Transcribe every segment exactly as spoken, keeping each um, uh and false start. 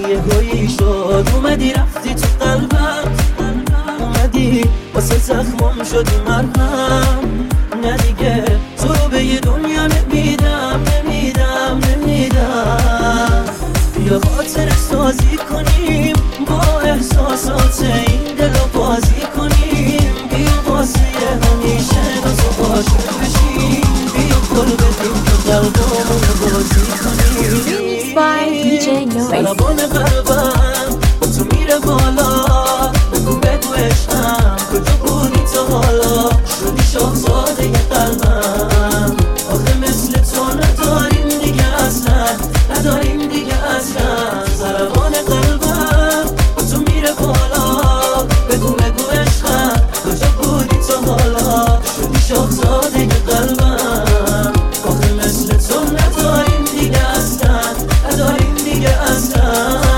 یه هایی شد اومدی رفتی تو قلبم، اومدی واسه زخمم شدی مرهم. نه دیگه تو رو به یه دنیا نمیدم نمیدم نمیدم. بیا خاطر سازی کنیم با احساسات این دل رو بازی کنیم. بیا واسه همیشه دو تو عاشق بشیم. بیا کل بدیم که قلبمون رو بازی کنیم. سلبان قلبم با تو میره بالا، بگو بگو عشقم کجا بودی تا حالا؟ شدی شاهزاده قلبم، آخه مثل تو نداریم دیگه اصلا، نداریم دیگه اصلا. سلبان قلبم با تو میره بالا، بگو بگو عشقم کجا بودی تا حالا؟ شدی شاهزاده قلبم، آخه مثل تو نداریم دیگه اصلا، نداریم دیگه اصلا.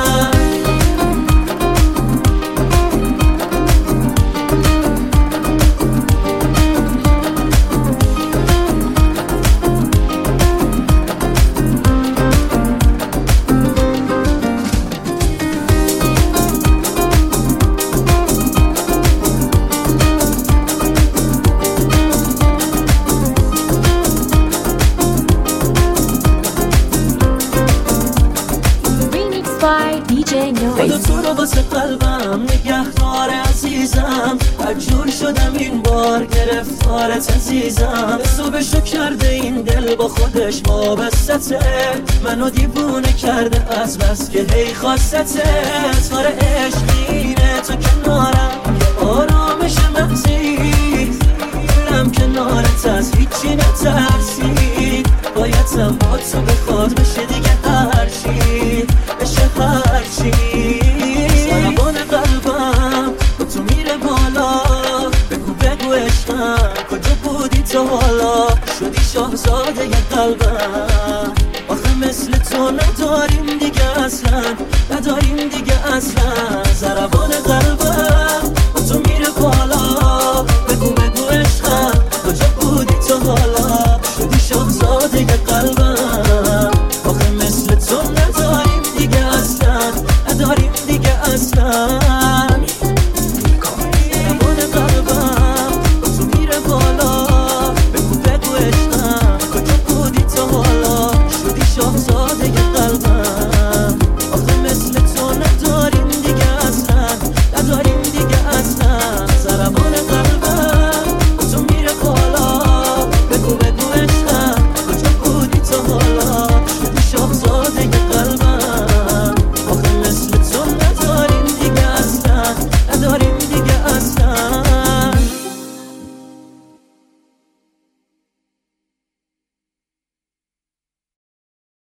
خدا تو رو واسه قلبم نگهدار عزیزم، مجبور شدم این بار گرفتارت عزیزم. حسابشو کرده این دل با خودش وابستته، منو دیوونه کرده از بس که هی خواستته. تار عشقینه تو کنارم یه آرامش مغزی، دلم کنارت از هیچی نترسی. بایدم با تو بخواد بشه دیگه هرچی بشه هرچی. سلبان قلبم با تو میره بالا، بگو بگو عشقم کجا بودی تا حالا؟ شدی شاهزاده قلبم، آخه مثل تو نداریم دیگه اصلا، نداریم دیگه اصلا. سلبان قلبم